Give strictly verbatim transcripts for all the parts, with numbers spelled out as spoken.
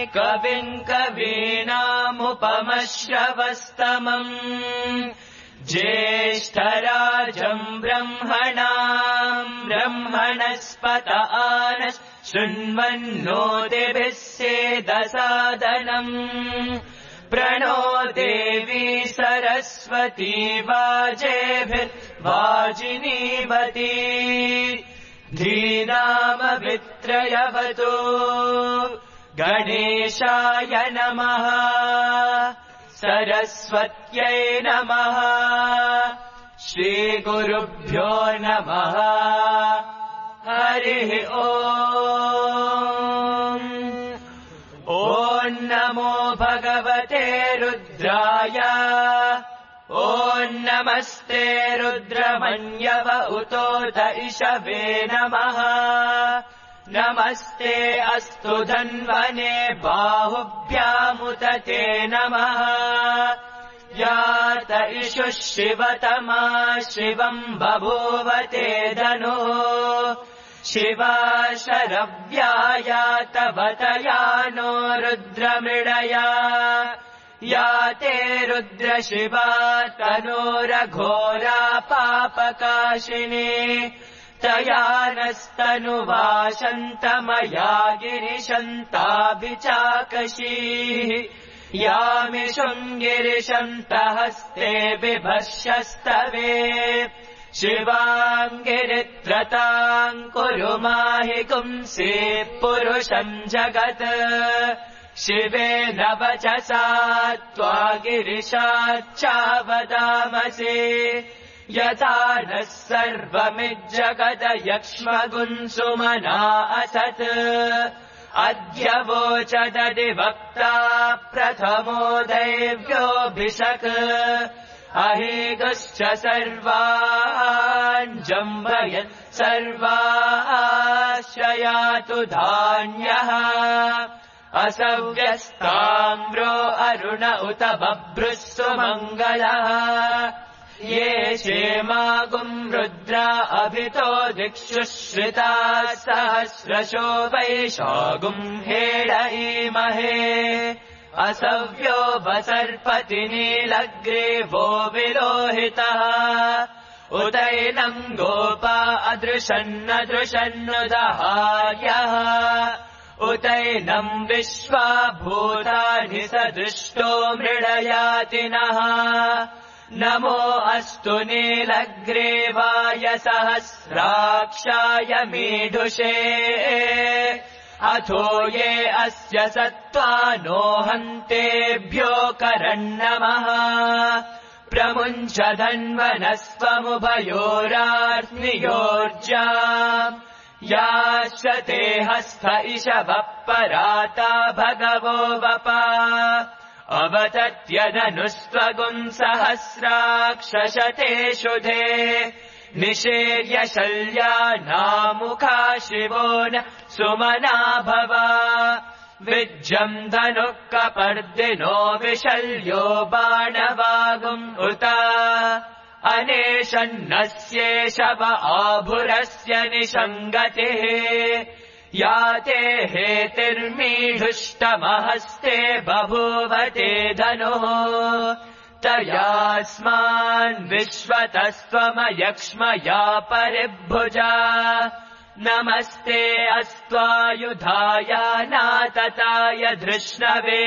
कविम् कवीनामुपमश्रवस्तमम् ज्येष्ठराजम् ब्रह्मणाम् ब्रह्मणस्पत आनः शृण्वन्नोतिभिः सेदसादनम् प्रणो देवी सरस्वती वाजेभिर्वाजिनीवती धीनामभित्रयवतु गणेशाय नमः सरस्वत्यै नमः श्रीगुरुभ्यो नमः हरिः ओम् ॐ नमो भगवते रुद्राय ॐ नमस्ते रुद्रमन्यव उतोत इषवे नमः नमस्ते अस्तु धन्वने बाहुभ्यामुत ते नमः यात इषुः शिवतमा शिवम् बभूवते धनु शिवा शरव्याया तवतया नो रुद्रमृडया या ते रुद्रशिवा तनोरघोरा पापकाशिनी तया नस्तनुवाशन्तमया गिरिशन्ताभिचाकशीः यामिषुम् गिरिशन्तहस्ते बिभर्षस्तवे शिवाम् गिरित्रताम् कुरु माहि पुंसि पुरुषम् जगत् शिवेन वचसा त्वा गिरिशाच्चावदामसि यथा नः सर्वमिज्जगदयक्ष्मगुन्सुमना असत् अद्य वोचदधिवक्ता प्रथमो दैव्योऽभिषक् अहेगश्च सर्वान् जम्बयत् सर्वाश्रयातु धान्यः असव्यस्ताम्रो अरुण उत बभ्रुः सुमङ्गलः ये क्षेमागुम् रुद्रा अभितो दिक्षु श्रिता सहस्रशो वैशागुम् हेळयीमहे असव्यो वसर्पति नीलग्रीवो विलोहितः उदैनम् गोपा अदृशन्नदृशन्नुदहार्यः उदैनम् विश्वा भूतानि सदृष्टो मृडयातिनः नमो अस्तु नीलग्रीवाय सहस्राक्षाय मीढुषे अथो ये अस्य सत्त्वानो हन्तेभ्यो करन्नमः प्रमुञ्च धन्वनस्त्वमुभयोरार्नियोर्जा याश्वते हस्थ इषवः पराता भगवो वपा अवतत्यदनुस्त्वगुम् सहस्राक्षशते शुधे निषेव्य शल्यानामुखा शिवो न सुमना भवा विज्जम् धनुः कपर्दिनो विशल्यो बाणवागुम् उत अनेशन्नस्येषव आभुरस्य निषङ्गतिः याते हेतिर्मीढुष्टमहस्ते बभूवते धनुः तयास्मान् विश्वतस्त्वमयक्ष्मया परिभुजा नमस्ते अस्त्वायुधाय नातताय धृष्णवे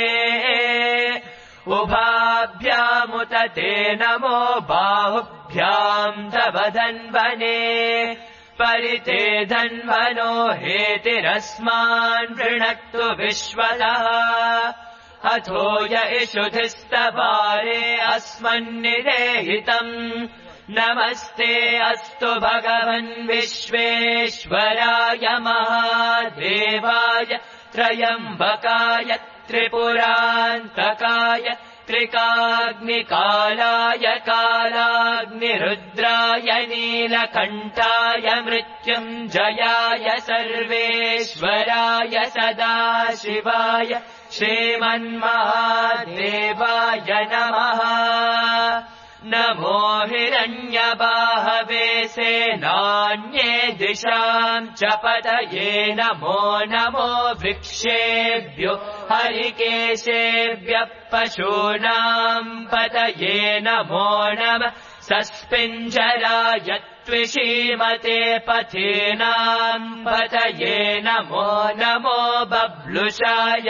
उभाभ्यामुत ते नमो बाहुभ्याम् तव धन्वने परिते धन्वनो हेतिरस्मान् वृणक्तु विश्वतः अथो य इषुधिस्तवारे अस्मन्निदेहितम् नमस्ते अस्तु भगवन् विश्वेश्वराय महादेवाय त्रयम्बकाय त्रिपुरान्तकाय त्रिकाग्निकालाय कालाग्निरुद्राय नीलकण्ठाय मृत्युञ्जयाय सर्वेश्वराय सदाशिवाय श्रीमन्महादेवाय नमः नमो हिरण्यबाहवे सेनान्ये दिशाम् च पतये नमो नमो वृक्षेभ्यो हरिकेशेभ्यः पशूनाम् पतये नमो नमः सस्पिञ्जराय त्विषीमते पथीनाम् पतये नमो नमो बब्लुषाय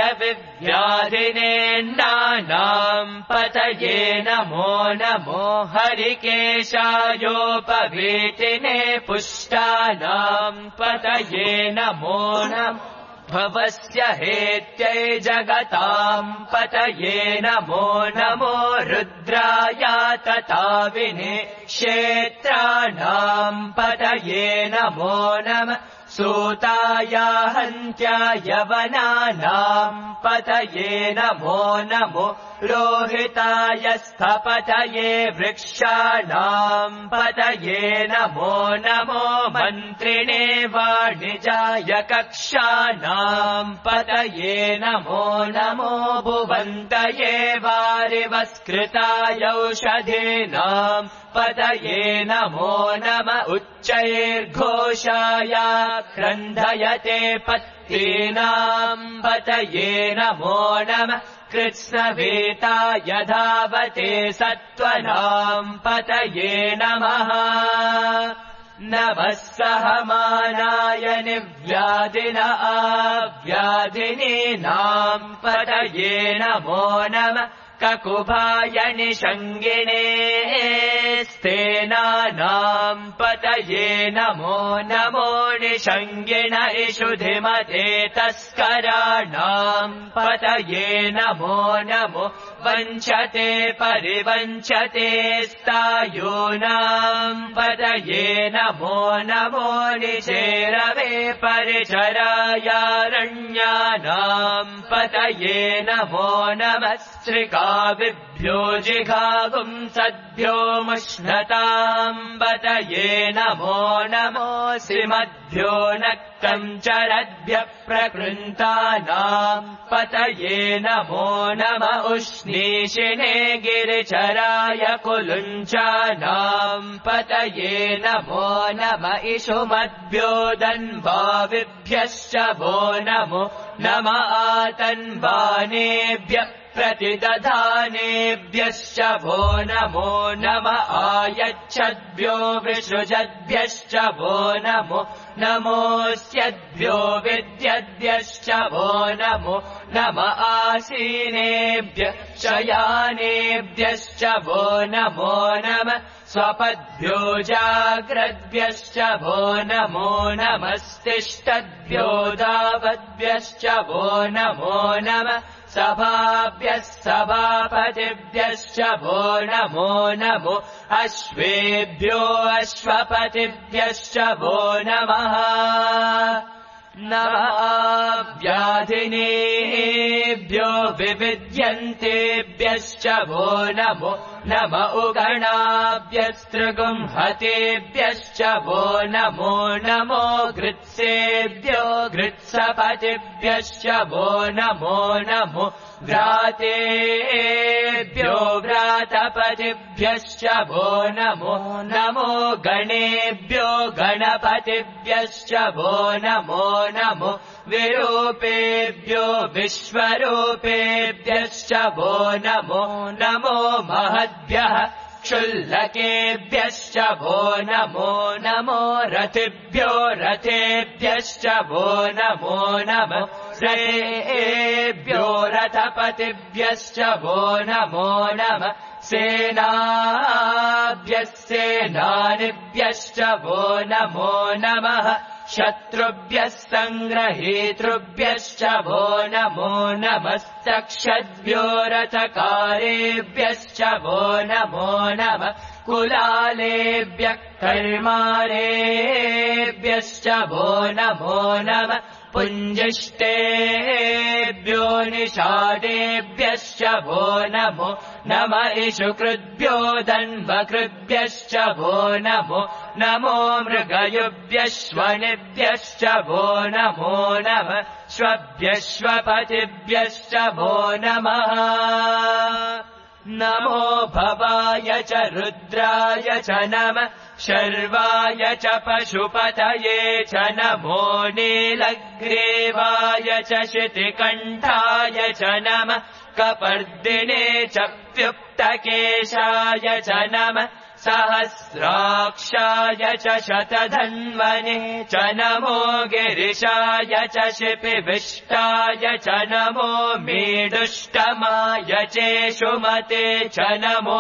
विव्याधिनेन्नानाम् पतये नमो नमो हरिकेशायोपवीतिने पुष्टानाम् पतये नमो नमः भवस्य हेत्यै जगताम् पतये नमो नमो रुद्राय तताविने क्षेत्राणाम् पतये नमो नमः सूताय हन्त्याय वनानाम् पतये नमो नमो रोहिताय स्थपतये वृक्षाणाम् पतये नमो नमो मन्त्रिणे वाणिजाय कक्षाणाम् पतये नमो नमो भुवन्तये वारिवस्कृताय औषधीनाम् पतये नमो नम उच्चैर्घोषाय क्रन्धयते पत्तीनाम् पतये नमो नमः कृत्स्नवेताय धावते सत्त्वनाम् पतये नमः नमः सहमानाय निव्याधिन आव्याधिनीनाम् पतये नमो नमः ककुभाय निषङ्गिणे स्तेनानाम् पतये नमो नमो निषङ्गिण इषुधिमते तस्कराणाम् पतये नमो नमो वञ्चते परिवञ्चते स्तायूनाम् पतये नमो नमो निचेरवे परिचरायारण्यानाम् पतये नमो नमः स्त्रिकाविभ्यो जिघागुम् सद्भ्यो मुष्णताम् पतये नमो नमोऽसिमद्भ्यो नक्तम् चरद्भ्यः प्रकृन्तानाम् पतये नमो नम उष्णीषिणे गिरिचराय कुलुञ्चानाम् पतये नमो नम इषुमद्भ्यो दन्वाविभ्यश्च वो नमो नम आतन्वानेभ्यः प्रतिदधानेभ्यश्च वो नमो नम आयच्छद्भ्यो विसृजद्भ्यश्च वो नमो नमोऽस्यद्भ्यो विद्यद्भ्यश्च वो नमो नम आसीनेभ्यः शयानेभ्यश्च वो नमो नम स्वपद्भ्यो जाग्रद्भ्यश्च वो नमो नमस्तिष्ठद्भ्यो दावद्भ्यश्च वो नमो नमः सभाभ्यः सभापतिभ्यश्च वो नमो नमो अश्वेभ्यो अश्वपतिभ्यश्च वो नमः नमः व्याधिनेभ्यो विविध्यन्तेभ्यश्च वो नमो नम उगणाभ्यस्त्रिगुंहतेभ्यश्च वो नमो नमो घृत्सेभ्यो घृत्सपतिभ्यश्च वो नमो नमो व्रातेभ्यो व्रातपतिभ्यश्च वो नमो नमो गणेभ्यो गणपतिभ्यश्च वो नमो नमो विरूपेभ्यो विश्वरूपेभ्यश्च वो नमो नमो महद्भ्यः क्षुल्लकेभ्यश्च वो नमो नमो रथिभ्यो रथेभ्यश्च वो नमो नमो श्रेयेभ्यो रथपतिभ्यश्च वो नमो नमः सेनाभ्यः सेनानिभ्यश्च वो नमो नमः शत्रुभ्यः सङ्ग्रहेतृभ्यश्च वो नमो नमस्तक्षद्भ्यो रथकारेभ्यश्च वो नमो नमः कुलालेभ्यः कर्मारेभ्यश्च वो नमो नमः पुञ्जिष्टेभ्यो निषादेभ्यश्च वो नमो नम इषुकृद्भ्यो दन्वकृद्भ्यश्च वो नमो नमो मृगयुभ्यश्वनिभ्यश्च वो नमो नमः श्वभ्यश्वपतिभ्यश्च वो नमः नमो भवाय च रुद्राय च नमः शर्वाय च पशुपतये च नमो नीलग्रीवाय च शितिकण्ठाय च नमः कपर्दिने च व्युक्तकेशाय च नमः सहस्राक्षाय च शतधन्वने च नमो गिरिशाय च शिपिविष्टाय च नमो मीडुष्टमाय चेषुमते च नमो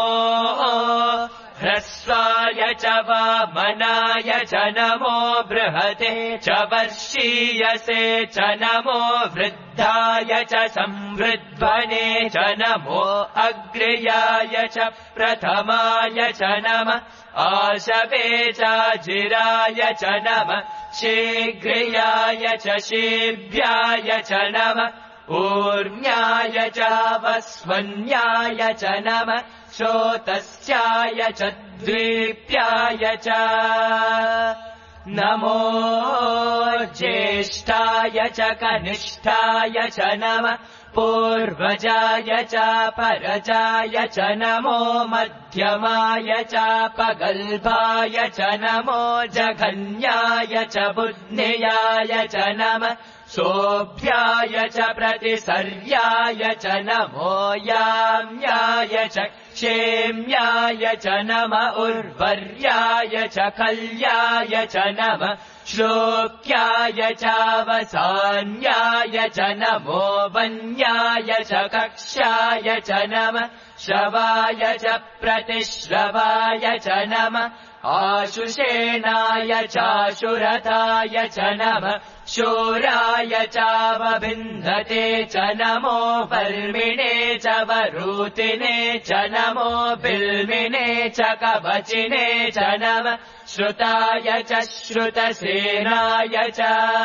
ह्रस्वाय च वामनाय च नमो बृहते च वर्षीयसे च नमो वृद्धाय च संवृद्ध्वने च नमो अग्र्याय च प्रथमाय च नमः आशवे चाजिराय च नमः शीघ्रियाय च शीभ्याय च नमः ऊर्म्याय च वस्वन्याय च नमः श्रोतस्याय च द्वीप्याय च नमो ज्येष्ठाय च कनिष्ठाय च नमः पूर्वजाय च परजाय च नमो मध्यमाय च पगल्भाय च नमो जघन्याय च बुद्ध्याय च नमः सोऽभ्याय च प्रतिसर्याय च नमो याम्याय च क्षेम्याय च नमः उर्वर्याय च कल्याय च नमः श्लोक्याय चावसान्याय च नमो वन्याय च कक्ष्याय च नमः श्रवाय च प्रतिश्रवाय च नमः आशुषेणाय चाशुरथाय च नमः शूराय चावभिन्धते च नमो वर्मिणे च वरूतिने च नमो बिल्मिने च कवचिने च नमः श्रुताय च श्रुतसेनाय च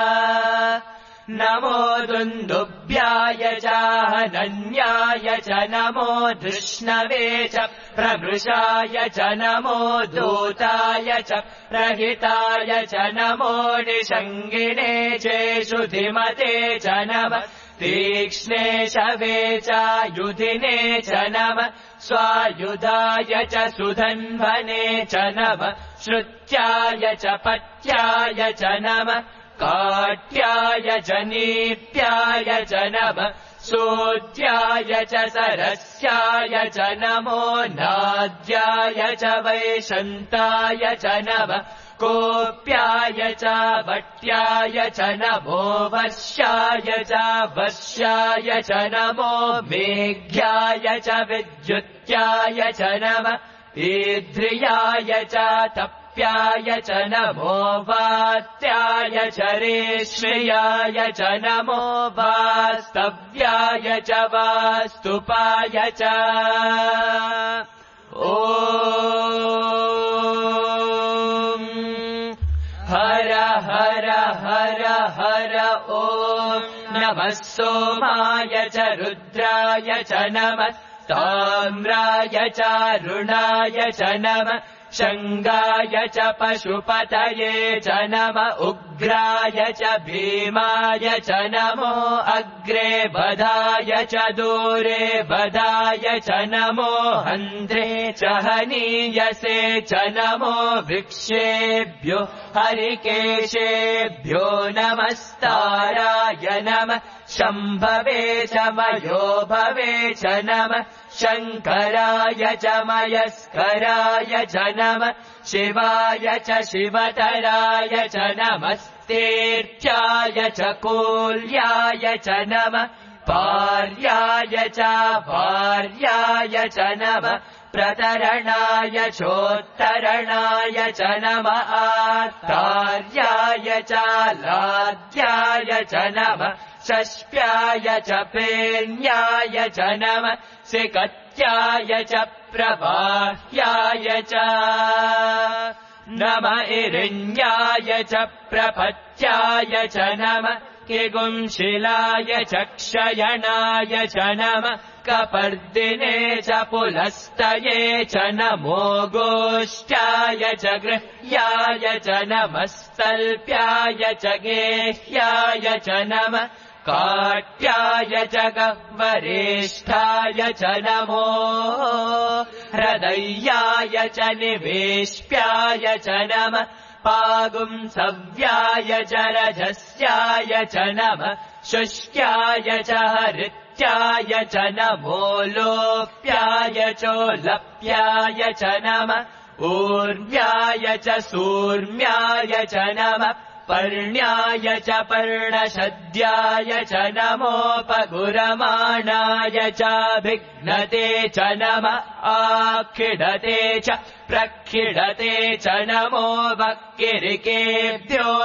नमो दुन्दुभ्याय च हनन्याय च नमो धृष्णवे च प्रमृषाय च नमो दूताय च प्रहिताय च नमो निषङ्गिणे चेषुधिमते च नमः तीक्ष्णे शवे चायुधिने च नमः स्वायुधाय च सुधन्वने च नमः श्रुत्याय च पत्याय च नमः काट्याय च नीप्याय च नमः सोत्याय च सरस्याय च नमो नाद्याय च वैशन्ताय च नमः कोप्याय च भट्याय च नमो वर्ष्याय च वर्ष्याय च नमो मेघ्याय च विद्युत्याय च नमः ईद्रियाय च तप्याय च नमो वात्याय च रेश्मयाय च नमो वास्तव्याय च वास्तुपाय च ॐ हर हर हर हर ॐ नमः सोमाय च रुद्राय च नमः ताम्राय च रुणाय च नमः शङ्गाय च पशुपतये च नमः उग्राय च भीमाय च नमो अग्रे बधाय च दूरे बधाय च नमो हन्त्रे च हनीयसे च नमो वृक्षेभ्यो हरिकेशेभ्यो नमस्ताराय नमः शम्भवे च मयोभवे च नमः शङ्कराय च मयस्कराय च नमः शिवाय च शिवतराय च नमस्तेर्च्याय च कोल्याय च नमः पार्याय च भार्याय च नमः प्रतरणाय चोत्तरणाय च नमः आर्तार्याय च लाद्याय च नमः षष्प्याय च पेन्याय च नमः सिकत्याय च प्रबाह्याय च नमः इरिण्याय च प्रपत्याय च नमः किगुंशिलाय च क्षयणाय च नमः कपर्दिने च पुलस्तये च नमो गोष्ठ्याय च गृह्याय च नमः स्तल्प्याय च गेह्याय च नमः काट्याय च गह्वरेष्ठाय च नमो हृदयाय च निवेश्याय च नमः पागुंसव्याय च रजस्याय च नमः शुष्क्याय च हरित्याय च नमो लोप्याय चोलप्याय च नमः ऊर्व्याय च सूर्म्याय च नमः पर्ण्याय च पर्णशद्याय च नमोपगुरमाणाय चाभिघ्नते च नमः आखिडते च प्रखिडते च नमो वक्किरिकेभ्यो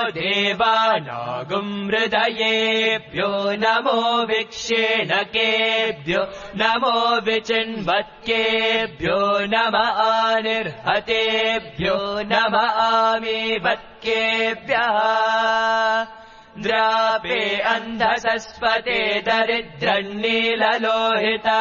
देवानागुमृदयेभ्यो नमो विक्षेणकेभ्यो नमो विचिन्वत्केभ्यो नमः आनिर्हतेभ्यो नमः आमीवत्केभ्यः द्रापे अन्धसस्वते दरिद्रन्नीललोहिता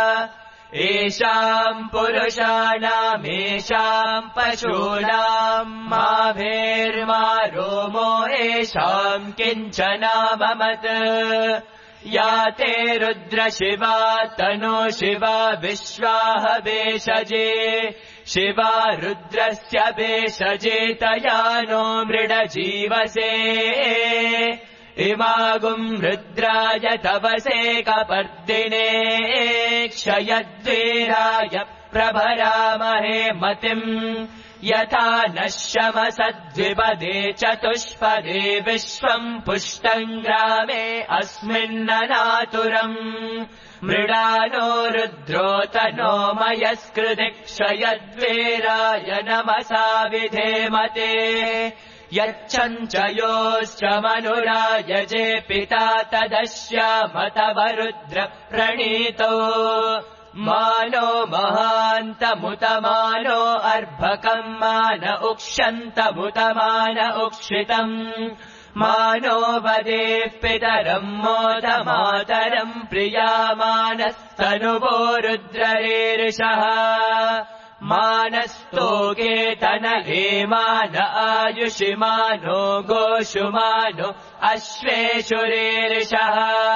एषाम् पुरुषाणामेषाम् पशूनाम् माभेर्मा रोमो एषाम् किञ्चनाममत् या ते रुद्रशिवा तनो शिवा विश्वाह भेषजे शिवा रुद्रस्य भेषजे तया नो मृडजीवसे इमागुम् रुद्राय तवसे कपर्दिने क्षयद्वीराय प्रभरामहे मतिम् यथा नश्यमसद्विपदे चतुष्पदे विश्वम् पुष्टम् ग्रामे अस्मिन्ननातुरम् मृडानो रुद्रोतनो मयस्कृति क्षयद्वीराय नमसा विधेमते यच्छञ्च योश्च मनुरायजे पिता तदश्यामतव रुद्र प्रणीतो मानो महान्तमुतमानो अर्भकम् मान उक्षन्तमुतमान उक्षितम् मानो वदेः पितरम् मोदमातरम् प्रियामानस्तनुवो रुद्ररेर्षः मानस्तोकेतन हेमान आयुषिमानो गोषुमानो अश्वेषुरेर्षः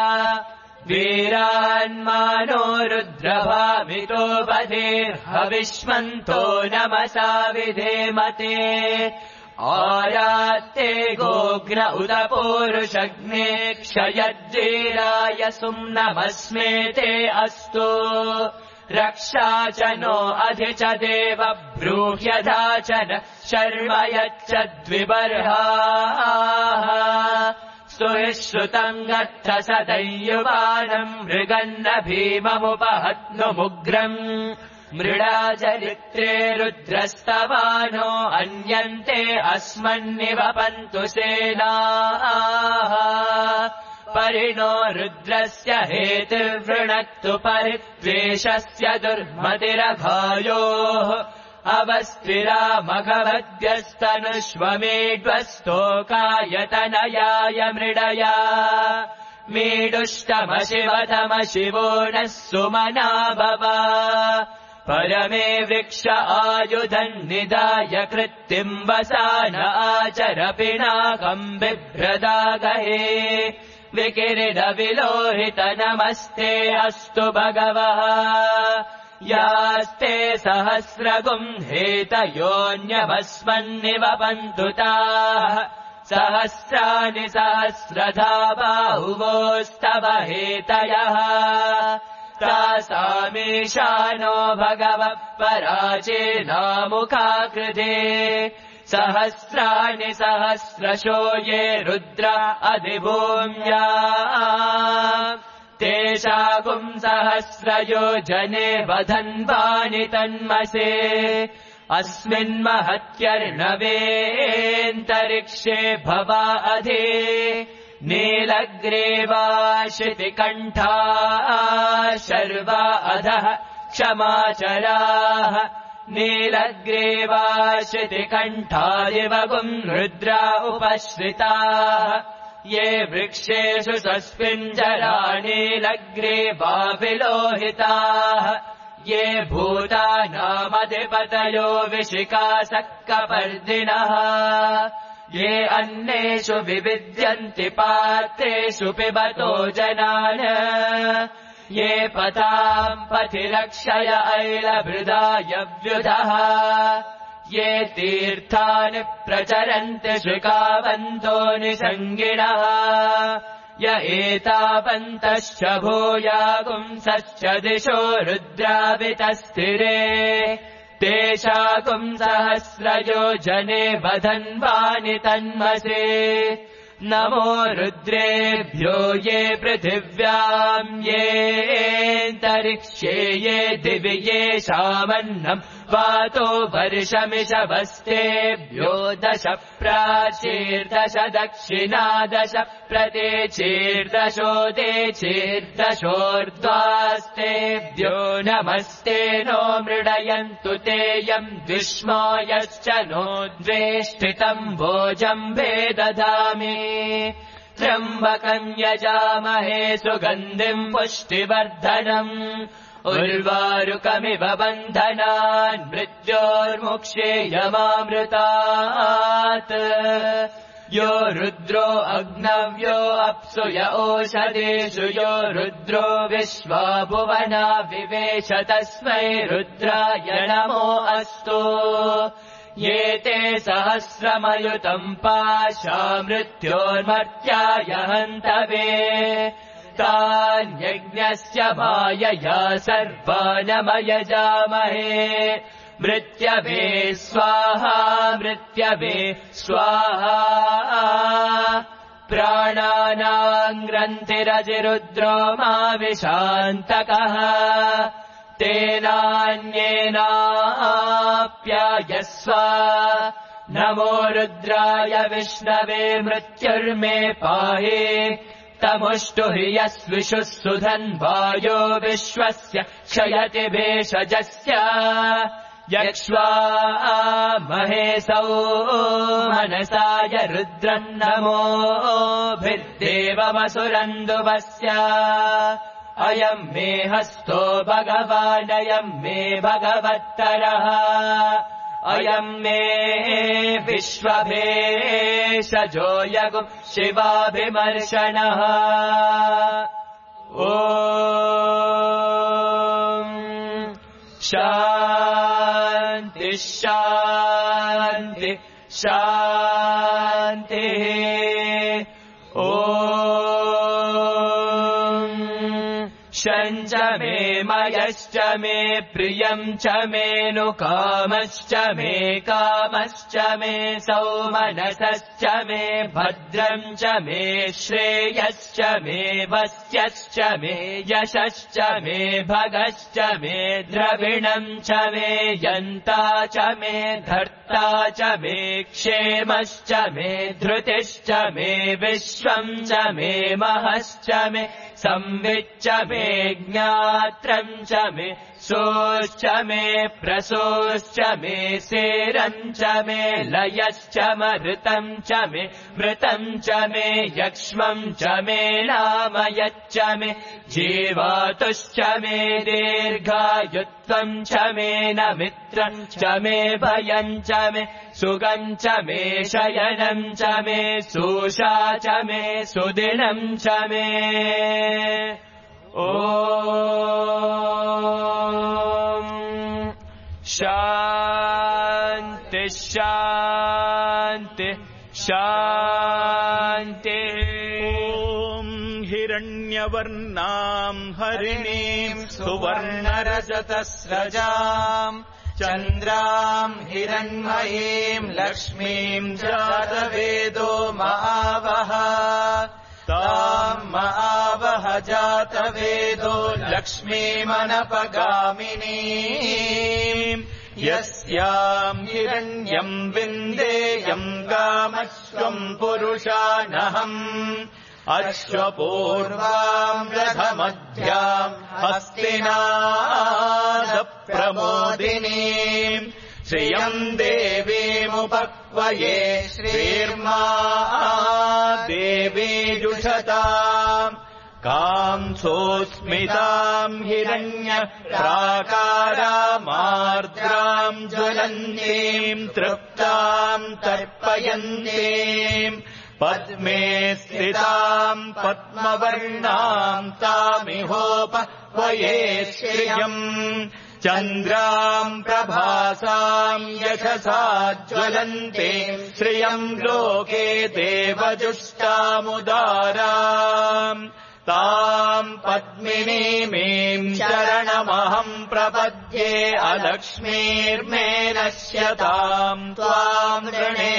वीरान्मानो रुद्रभामितो वधेर्हविष्मन्तो नमसा विधेमते आरात्ते गोघ्न उत पूरुषग्ने क्षयद्वीराय सुम्नमस्मेते अस्तु रक्षा च नो अधि च देव ब्रूह्यधा च न शर्म यच्च द्विबर्हाः स्तुहिश्रुतम् गत्थ सदैयुवानम् मृगन्न भीममुपहत्नुमुग्रम् मृडाचरित्रे रुद्रस्तवानो अन्यन्ते अस्मन्निवपन्तु सेनाः परिणो रुद्रस्य हेतिर्वृणक्तु परिद्वेषस्य दुर्मतिरघायोः अवस्तिरामघवद्यस्तनुष्वमेड्वस्तोकायतनयाय मृडया मीडुष्टमशिवतमशिवो नः सुमना भव परमे वृक्ष आयुधम् निदाय कृत्तिम् वसान आचर पिनाकम् बिभ्रदागहे विकिरिदविलोहित नमस्ते अस्तु भगवः यास्ते सहस्रगुम् हेतयोऽन्यभस्मन्निवपन्तु ताः सहस्राणि सहस्रधा बाहुवोस्तव हेतयः तासामीशानो भगवः पराचेनामुखाकृते सहस्राणि सहस्रशो ये रुद्र अधिभूम्या तेषागुम् सहस्रयो जने वधन्वानि तन्मसे अस्मिन्महत्यर्णवेऽन्तरिक्षे भवा अधि नीलग्रीवाशितिकण्ठा शर्वा अधः क्षमाचराः नीलग्रीवाशितिकण्ठादिवगुम् रुद्रा उपश्रिताः ये वृक्षेषु सस्पिञ्जरा नीलग्रीवाभिलोहिताः ये भूतानामधिपतयो विशिखासः कपर्दिनः ये अन्नेषु विविद्यन्ति पात्रेषु पिबतो जनान् ये पथाम् पथि रक्षय ऐलभृदायव्युधः ये तीर्थानि प्रचरन्ति श्रिकावन्तो निसङ्गिणः य एतावन्तश्च भूयागुंसश्च दिशो रुद्रावितस्थिरे तेषाकुम् सहस्रयोजने वधन्वानि तन्मसे नमो रुद्रेभ्यो ये पृथिव्याम् येऽन्तरिक्षे ये दिवि येषामन्नम् वातो वर्षमिषवस्तेभ्यो दश प्राचीर्दश दक्षिणादश प्रतेचीर्दशोदेचीर्दशोर्ध्वास्तेभ्यो नमस्ते नो मृडयन्तु तेयम् द्विष्मायश्च नो द्वेष्टितम् भोजम्भे दधामि त्र्यम्बकम् यजामहे सुगन्धिम् पुष्टिवर्धनम् उर्वारुकमिव बन्धनान् मृत्योर्मुक्षेयमामृतात् यो रुद्रो अग्नव्यो अप्सु य ओषधेषु यो रुद्रो विश्वा भुवना विवेश तस्मै रुद्राय नमो अस्तु ये ते सहस्रमयुतम् पाशा मृत्योर्मर्त्याय हन्तवे तान्यज्ञस्य मायया सर्वानमयजामहे मृत्यवे स्वाहा मृत्यवे स्वाहा प्राणानाम् ग्रन्थिरजिरुद्रो माविशान्तकः तेनान्येनाप्यायस्व नमो रुद्राय विष्णवे मृत्युर्मे पाहि तमुष्टु हि यस्विषुः सुधन्वायो विश्वस्य क्षयति भेषजस्य यक्ष्वा महेशौ मनसाय रुद्रम् नमोभिर्देवमसुरन्दुवस्य अयम् मे हस्तो भगवानयम् मे भगवत्तरः अयम् मे विश्वभेषजो यगुम् शिवाभिमर्शनः ॐ शान्ति शान्ति शान्तिः ॐ शञ्च मे मयश्च मे प्रियम् च मेऽनुकामश्च मे कामश्च मे सौमनसश्च मे भद्रम् च मे श्रेयश्च मे वस्यश्च मे यशश्च मे भगश्च मे द्रविणम् च मे यन्ता च मे धर्ता च मे क्षेमश्च मे धृतिश्च मे विश्वम् च मे महश्च मे संविच्च मे ज्ञात्रम् च मे सोश्च मे प्रसोश्च मे सेरम् च मे लयश्च मृतम् च मे मृतम् च मे यक्ष्मम् च मे नामयच्च मे जीवातुश्च मे दीर्घायुत्वम् च मे न मित्रम् च मे भयम् च मे सुगम् च मे शयनम् च मे सुषा च मे सुदिनम् च मे ॐ शान्ति शान्ति शान्तिः ॐ हिरण्यवर्णाम् हरिणीम् सुवर्णरजतस्रजाम् चन्द्राम् हिरण्मयीम् लक्ष्मीम् जातवेदो महावः ताम् महावः जातवेदो लक्ष्मीमनपगामिनीम् यस्याम् हिरण्यम् विन्देयम् गामश्वम् पुरुषानहम् अश्वपूर्वाम् रथमध्याम् हस्तिनादप्रमोदिनीम् श्रियम् देवीमुपक्वये श्रीर्मा देवी जुषताम् कांसोऽस्मिताम् हिरण्य प्राकारामार्द्राम् ज्वलन्तीम् तृप्ताम् तर्पयन्तीम् पद्मे स्थिताम् पद्मवर्णाम् तामिहोपह्वये श्रियम् चन्द्राम् प्रभासाम् यशसा ज्वलन्ते श्रियम् लोके देवजुष्टामुदाराम् ताम् पद्मिनीमीम् शरणमहम् प्रपद्ये अलक्ष्मीर्मे नश्यताम् त्वाम् ऋणे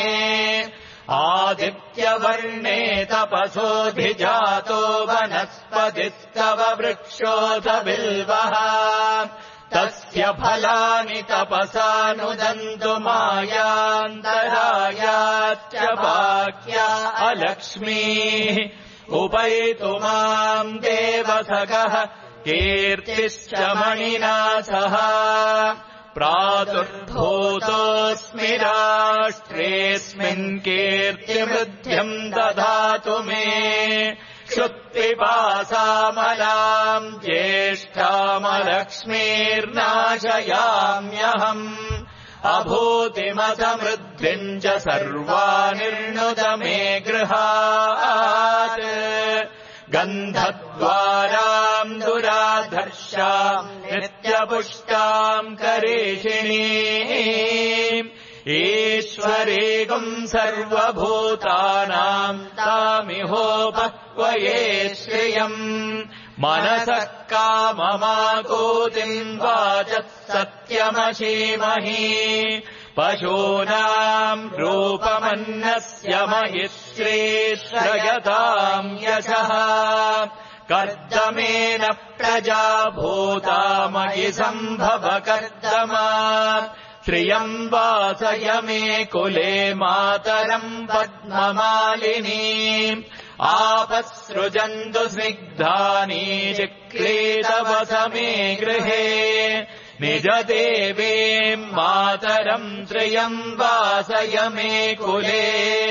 आदित्यवर्णे तपसोऽधिजातो वनस्पतिस्तव वृक्षोऽथ बिल्वः तस्य फलानि तपसानुदन्तु मायान्तरायाच्च बाह्या अलक्ष्मीः उपैतु माम् देवसगः कीर्तिश्च मणिना सह प्रादुर्भूतोऽस्मि राष्ट्रेऽस्मिन् कीर्तिवृद्धिम् ददातु मे क्षुत्पिपासामलाम् ज्येष्ठामलक्ष्मीर्नाशयाम्यहम् अभूतिमसमृद्धिम् च सर्वानिर्णुत मे गृहात् गन्धद्वाराम् दुराधर्षाम् नित्यपुष्टाम् करेशिणीम् ईश्वरीगुम् सर्वभूतानाम् तामिहोपह्वये श्रियम् मनसः काममाकूतिम् वाचः सत्यमशीमहि पशूनाम् रूपमन्नस्य मयि श्रीश्रयताम् यशः कर्दमेन प्रजा भूता मयि सम्भव कर्दमा श्रियम् वासय मे कुले मातरम् पद्ममालिनी आपसृजन्तु स्निग्धानि चिक्रीतवस मे गृहे निजदेवीम् मातरम् श्रियम् वासय मे कुले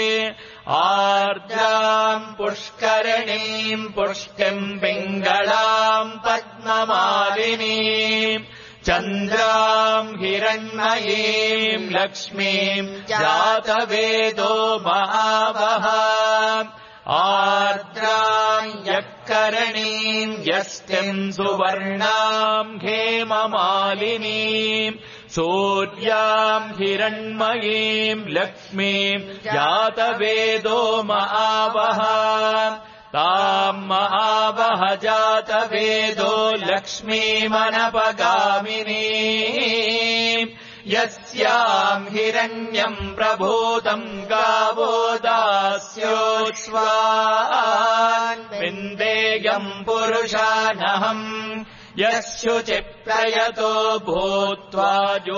आर्द्राम् पुष्करणीम् पुष्टिम् पिङ्गलाम् पद्ममालिनीम् चन्द्राम् हिरण्मयीम् लक्ष्मीम् जातवेदो महावः आर्द्राम् यःकरणीम् यष्टिम् सुवर्णाम् हेममालिनीम् सूर्याम् हिरण्मयीम् लक्ष्मीम् जातवेदो महावः ताम् महावः जातवेदो लक्ष्मीमनपगामिनी यस्याम् हिरण्यम् प्रभूतम् गावो दास्योऽश्वान् विन्देयम् पुरुषानहम् यस्युचिप्रयतो भूत्वा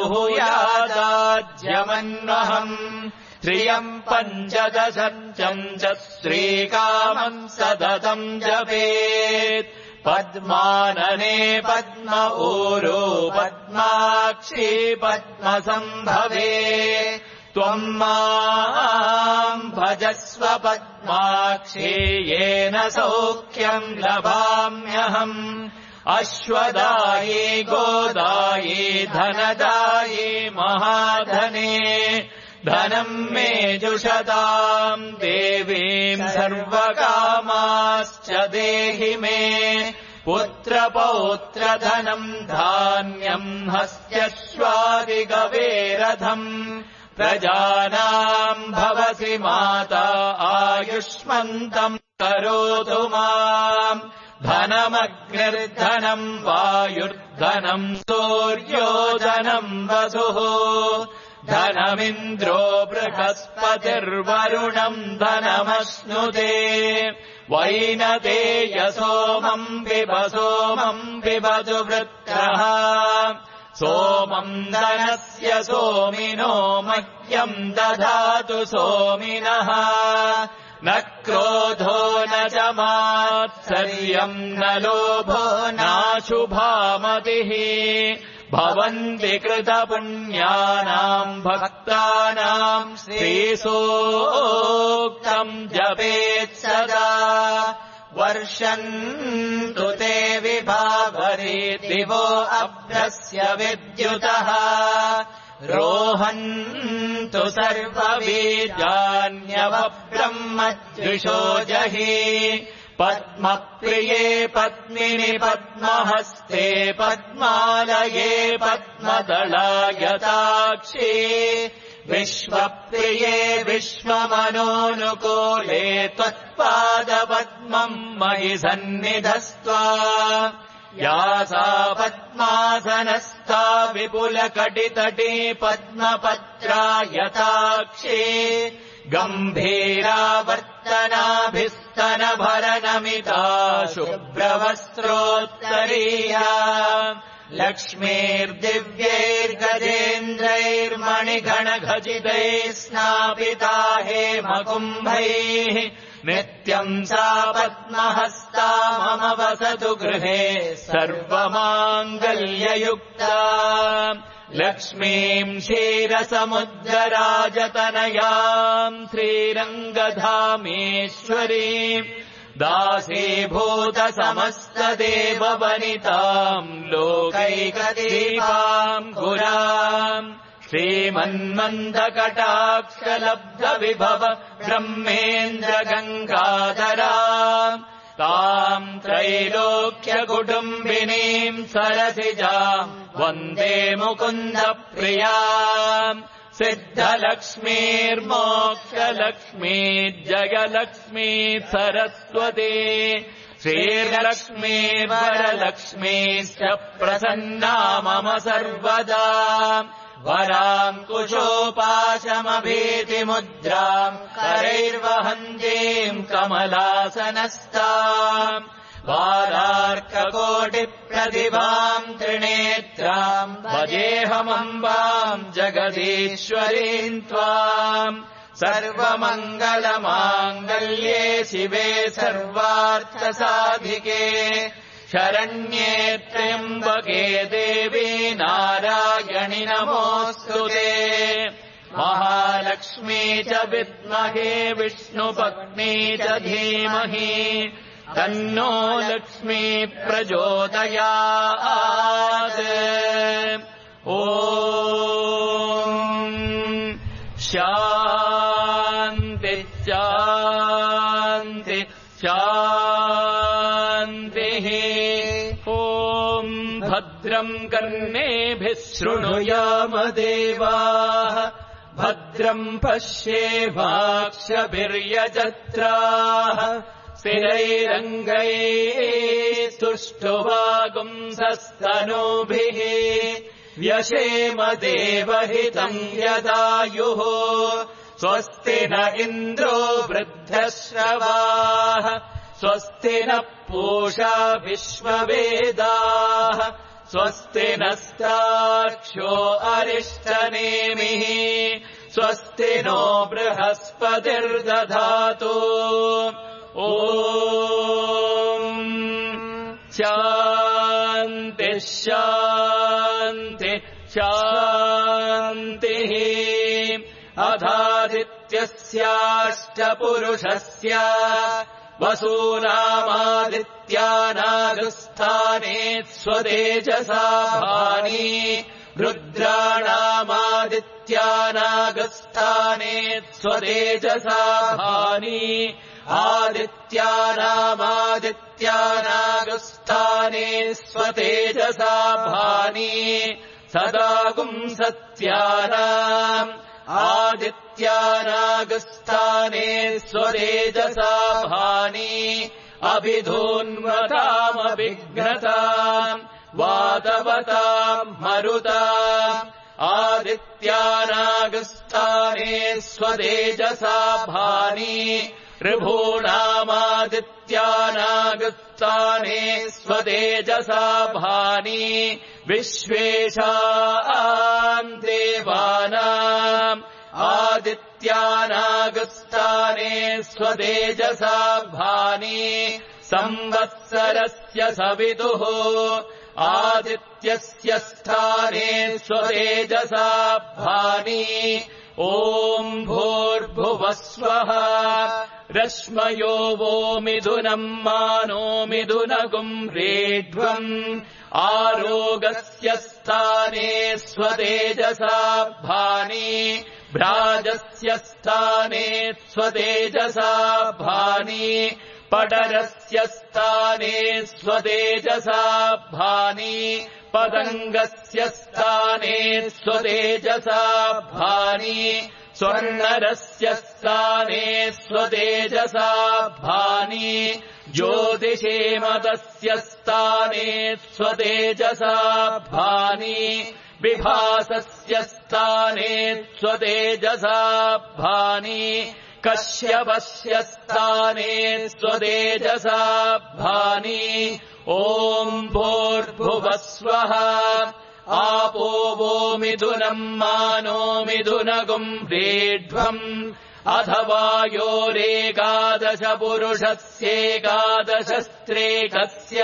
जुहुयादाज्यमन्वहम् श्रियम् पञ्चदशम् च श्रीकामम् सततम् जपेत् पद्मानने पद्म ऊरो पद्माक्षी पद्मसम्भवे त्वम् माम् भजस्व पद्माक्षी येन सौख्यम् लभाम्यहम् अश्वदायी गोदायी धनदायी महाधने धनम् मे जुषताम् देवीम् सर्वकामाश्च देहि मे पुत्रपौत्रधनम् धान्यम् हस्त्यश्वादिगवेरथम् प्रजानाम् भवसि माता आयुष्मन्तम् करोतु माम् धनमग्निर्धनम् वायुर्धनम् सूर्यो धनम् वसुः धनमिन्द्रो बृहस्पतिर्वरुणम् धनमश्नुते वैनतेय सोमम् पिब सोमम् पिबतु वृत्रः सोमम् धनस्य सोमिनो मह्यम् दधातु सोमिनः न क्रोधो न च मात्सर्यम् न लोभो नाशुभामतिः भवन्ति कृतपुण्यानाम् भक्तानाम् श्रीसूक्तम् जपेत् सदा वर्षन्तु ते विभावरे दिवो अभ्रस्य विद्युतः रोहन्तु सर्वबीजान्यवब्रह्मद्विषो जहि पद्मप्रिये पद्मिनि पद्महस्ते पद्मालये पद्मदलायताक्षी विश्वप्रिये विश्वमनोनुकूले त्वत्पादपद्मम् मयि सन्निधस्त्वा या सा पद्मासनस्था विपुलकटितटी पद्मपत्रायताक्षी गम्भीरावर्तनाभिस्तनभरनमिता शुभ्रवस्त्रोत्तरीया लक्ष्मीर्दिव्यैर्गजेन्द्रैर्मणिगणखचितैः स्नापिता हेमकुम्भैः नित्यम् सा पद्महस्ता मम वसतु गृहे सर्वमाङ्गल्ययुक्ता लक्ष्मीम् क्षीरसमुद्रराजतनयाम् श्रीरङ्गधामेश्वरीम् दासीभूतसमस्तदेववनिताम् लोकैकदीपाम् गुराम् श्रीमन्मन्दकटाक्षलब्धविभव ब्रह्मेन्द्रगङ्गाधराम् ताम् त्रैलोक्यकुटुम्बिनीम् सरसिजाम् वन्दे मुकुन्दप्रियाम् सिद्धलक्ष्मीर्मोक्षलक्ष्मी जयलक्ष्मी सरस्वती श्रीलक्ष्मी वरलक्ष्मीश्च प्रसन्ना मम सर्वदा वराङ्कुशोपाशमभीतिमुद्राम् करैर्वहन्तीम् कमलासनस्ताम् वारार्ककोटिप्रतिभाम् त्रिनेत्राम् भजेऽहमम्बाम् जगदीश्वरीम् त्वाम् सर्वमङ्गलमाङ्गल्ये शिवे सर्वार्थसाधिके शरण्ये त्र्यम्बके देवी नारायणि नमोऽस्तु ते महालक्ष्मी च विद्महे विष्णुपत्नी च धीमहि तन्नो लक्ष्मी प्रचोदयात् ॐ शान्ति शान्ति शान्तिः ॐ भद्रम् कर्णेभिः शृणुयाम देवाः भद्रम् पश्येमाक्षभिर्यजत्राः स्थिरैरङ्गैः तुष्टुवागुंसस्तनूभिः व्यशेम देवहितम् यदायुः स्वस्ति न इन्द्रो वृद्धश्रवाः स्वस्ति न पूषा विश्ववेदाः स्वस्ति नस्तार्क्ष्यो अरिष्टनेमिः स्वस्ति नो बृहस्पतिर्दधातु ॐ शान्ति शान्ति शान्तिः अधादित्यस्याष्टपुरुषस्य वसूनामादित्यानागस्थाने स्वतेजसा भानि रुद्राणामादित्यानागस्थाने स्वतेजसा भानि आदित्यानामादित्यानागस्थाने स्वतेजसा भानि सदागुंसत्यानाम् आदित्यानागस्थाने स्वतेजसा भानि अभिधून्वतामभिघ्नताम् वातवताम् मरुताम् आदित्यानागस्थाने स्वतेजसा भानि ऋभूणामादित्यानागस्थाने स्वतेजसा भानि विश्वेशाम् देवानाम् आदित्यानागस्थाने स्वतेजसा भानि संवत्सरस्य सवितुः आदित्यस्य स्थाने स्वतेजसा भानि ॐ भूर्भुवः स्वः रश्मयो वो मिथुनम् मानो मिथुनगुम् रेढ्वम् आरोगस्य स्थाने स्वतेजसा भानि भ्राजस्य स्थाने स्वतेजसा भानि पटरस्य स्थाने स्वतेजसा भानि पतङ्गस्य स्थाने स्वतेजसा भानि स्वर्णरस्य स्थाने स्वतेजसा भानि ज्योतिषेमतस्य स्थाने स्वतेजसा भानि विभासस्य स्थाने स्वतेजसा भानि कश्यपस्य स्थाने स्वतेजसा भानि ॐ भूर्भुवस्वः आपो वो मिथुनम् मानो मिथुनगुम् रेढ्वम् अथवा योरेकादश पुरुषस्येकादशस्त्रेकस्य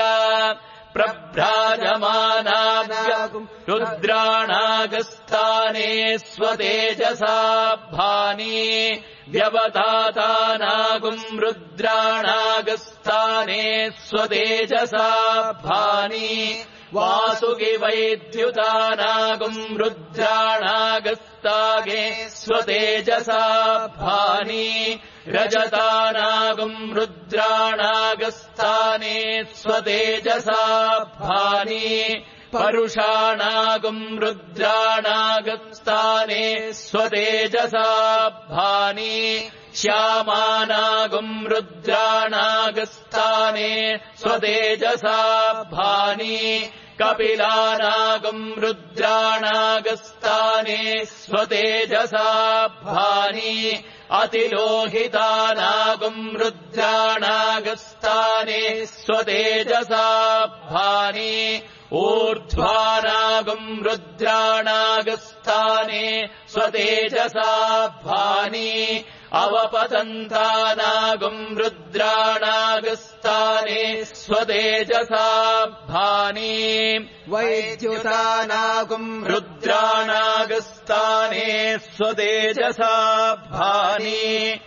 प्रभ्राजमानागुम् रुद्राणागस्थाने स्वतेजसा भानि व्यवधातानागुम् रुद्राणागस्थाने स्वतेजसा भानि वासुकि वैद्युतानागुम् रुद्राणागस्तागे स्वतेजसा भानि रजतानागुम् रुद्राणागस्थाने स्वतेजसा भानि परुषाणागुम् रुद्राणागस्थाने स्वतेजसा भानि श्यामानागुम् रुद्राणागस्थाने स्वतेजसा भानि कपिलानागुम् रुद्राणागस्थाने स्वतेजसा भानि अतिलोहितानागुम् रुद्राणागस्थाने स्वतेजसा भानि ऊर्ध्वानागुम् रुद्राणागस्थाने स्वतेजसा भानि अवपतन्तानागुम् रुद्राणागस्थाने स्वतेजसा भानि वैद्युतानागुम् रुद्राणागस्थाने स्वतेजसा भानि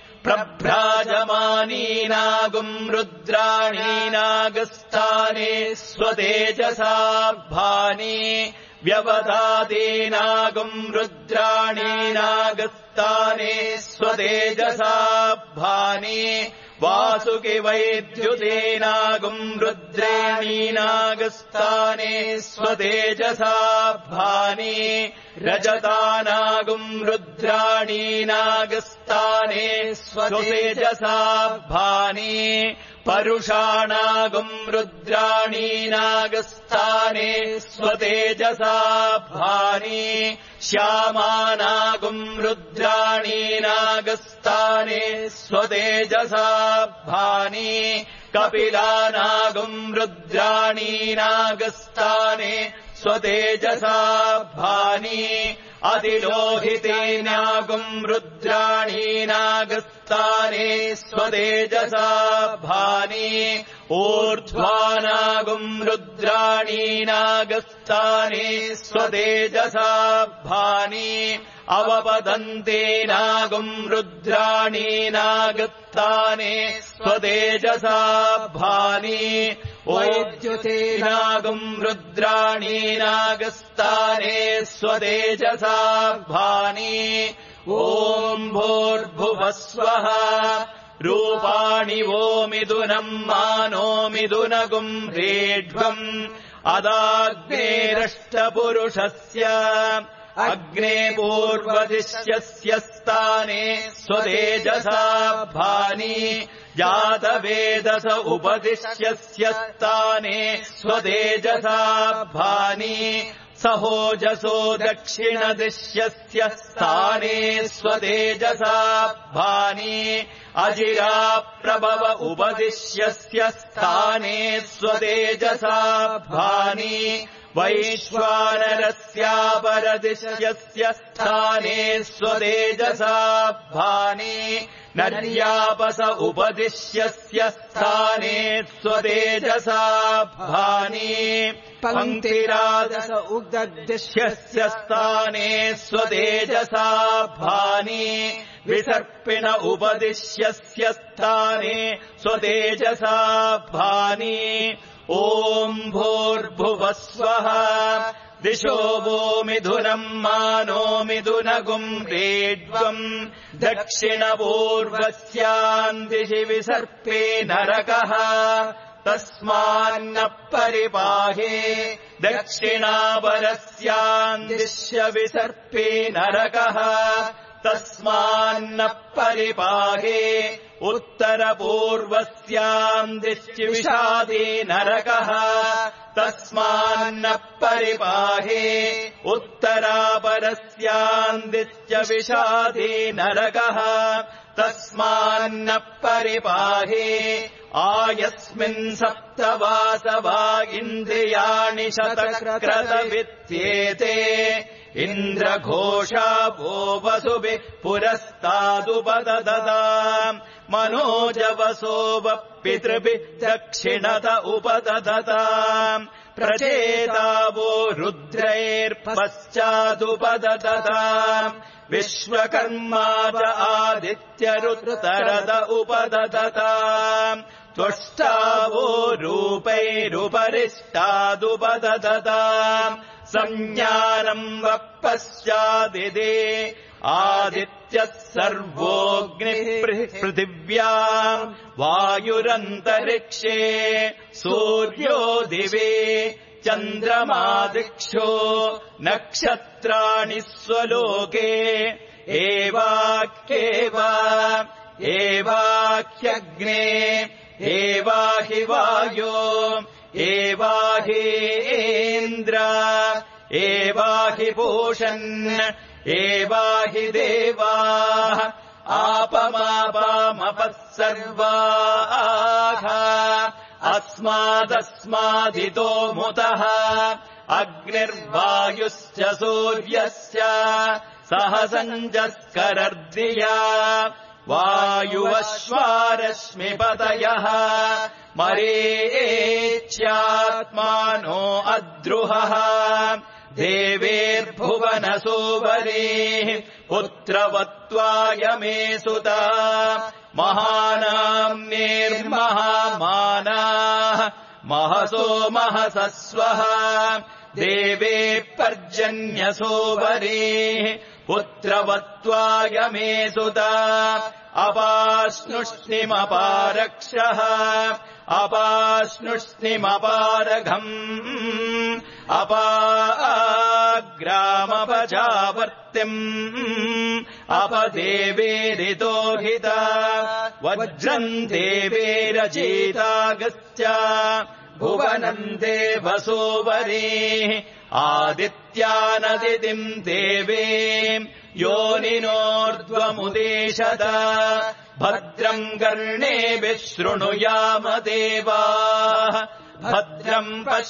प्रभ्राजमानीनागुम् रुद्राणीनागस्थाने स्वतेजसा भानि व्यवधातेनागुम् रुद्राणीनागस्थाने स्वतेजसा भानि वासुकि वैद्युतेनागुम् रुद्राणीनागस्थाने स्वतेजसा भानि रजतानागुम् रुद्राणीनागस्थाने स्वतेजसा भानि परुषाणागुम् रुद्राणीनागस्थाने स्वतेजसा भानि श्यामानागुम् रुद्राणीनागस्थाने स्वतेजसा भानि कपिलानागुम् रुद्राणीनागस्थाने स्वतेजसा भानि अतिलोहितेनागुम् रुद्राणीनागस्थाने स्वतेजसा भानि ऊर्ध्वानागुम् रुद्राणीनागस्थाने स्वतेजसा भानि अवपतन्तेनागुम् रुद्राणीनागस्थाने स्वतेजसा भानि वैद्युतेनागुम् रुद्राणीनागस्थाने स्वतेजसा भानि ॐ भूर्भुवस्वः रूपाणि वो मिथुनम् मानो मिथुनगुम् रेढ्वम् अदाग्नेरष्टपुरुषस्य अग्ने पूर्वदिश्यस्य स्थाने स्वतेजसा भानि जातवेदस उपदिश्यस्य स्थाने स्वतेजसा भानि सहोजसो दक्षिणदिश्यस्य स्थाने स्वतेजसा भानि अजिरा प्रभव उपदिश्यस्य स्थाने स्वतेजसा भानि वैश्वानरस्यापरदिश्यस्य स्थाने स्वतेजसा भानि नर्यापस उपदिश्यस्य स्थाने स्वतेजसा भानि पङ्क्तिरादस उदग्ध्यस्य स्थाने स्वतेजसा भानि विसर्पिण उपदिश्यस्य स्थाने स्वतेजसा भानि ॐ भूर्भुवस्वः दिशो वो मिथुनम् मानो मिथुनगुम् रेड्वम् दक्षिणपूर्वस्याम् दिशि विसर्पे नरकः तस्मान्न परिपाहे दक्षिणापरस्याम् दिश्य विसर्पे नरकः तस्मान्न परिपाहे उत्तरपूर्वस्याम् दिश्य विषादे नरकः तस्मान्न परिपाहे उत्तरापरस्याम् दिश्य विषादे नरकः तस्मान्न परिपाहे आयस्मिन् सप्तवासवा इन्द्रियाणि शतक्रतवित्येते इन्द्रघोषा वो वसुभिः पुरस्तादुपददताम् मनोजवसो पितृभिः दक्षिणत उपददताम् प्रचेता वो रुद्रैर्पश्चादुपददताम् विश्वकर्मा च आदित्यरुत्तरद उपददताम् त्वष्टावो रूपैरुपरिष्टादुपददताम् संज्ञानम् वः पश्चादिदे आदित्यः सर्वोऽग्निः पृथिव्याम् वायुरन्तरिक्षे सूर्यो दिवे चन्द्रमादिक्षो नक्षत्राणि स्वलोके एवाक्येव एवाह्यग्ने एवाहि वायो एवाहि इन्द्र एवाहि पूषन् एवाहि देवाः आपमापामपः सर्वाः अस्मादस्मादितो मुतः अग्निर्वायुश्च सूर्यस्य सह सञ्जस्करर्दिया वायुवश्वारश्मिपतयः मरीच्यात्मानो अद्रुहः देवेर्भुवनसोवरेः पुत्रवत्त्वाय मे सुता महानाम्नेर्महामानाः महसो महसस्वः देवे पर्जन्यसोवरेः पुत्रवत्त्वाय मे सुता अपाश्नुष्णिमपारक्षः अपाश्नुष्णिमपारघम् अपाग्रामपचावर्तिम् अपदेवेरितोहिता वज्रम् देवेरजेतागश्च भुवनम् देवसोवरेः आदित्यानदितिम् देवे योनिनोर्ध्वमुदेशत भद्रम् कर्णेभिः शृणुयाम देवाः भद्रम्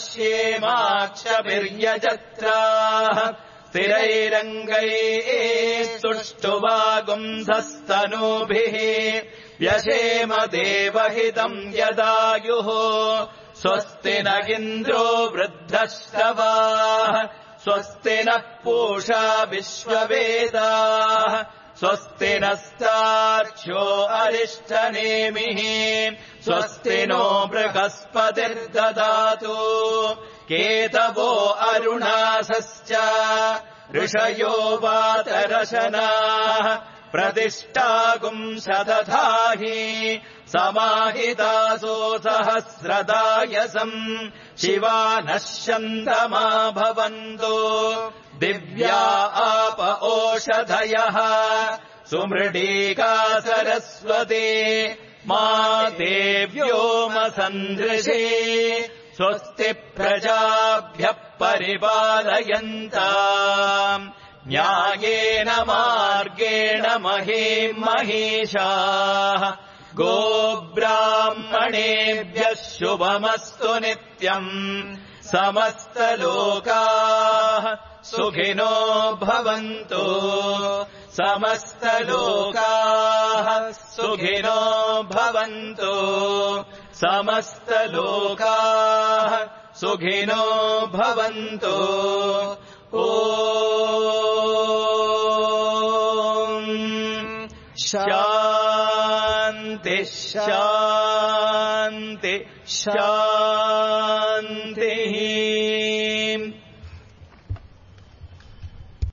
पश्येमाक्षभिर्यजत्राः स्थिरैरङ्गैः सुष्ठुवागुंसस्तनूभिः व्यशेम देवहितम् यदायुः स्वस्ति न इन्द्रो वृद्धश्रवाः स्वस्ति नः पूषा विश्ववेदाः स्वस्ति नस्तार्क्ष्यो अरिष्टनेमिः स्वस्ति नो बृहस्पतिर्ददातु केतवो अरुणासश्च ऋषयो वातरशनाः प्रतिष्ठागुंसदधाहि समाहितासो सहस्रदायसम् शिवा नश्यन्तमा भवन्तो दिव्या आप ओषधयः सुमृडीका सरस्वती मा देव्योमसन्दृशे स्वस्ति प्रजाभ्यः परिपालयन्ताम् न्यायेन मार्गेण महीं महिषाः गोब्राह्मणेभ्यः शुभमस्तु नित्यम् समस्तलोकाः सुखिनो भवन्तु समस्तलोकाः सुखिनो भवन्तु समस्तलोकाः सुखिनो भवन्तु ॐ शान्ति शान्ति शान्ति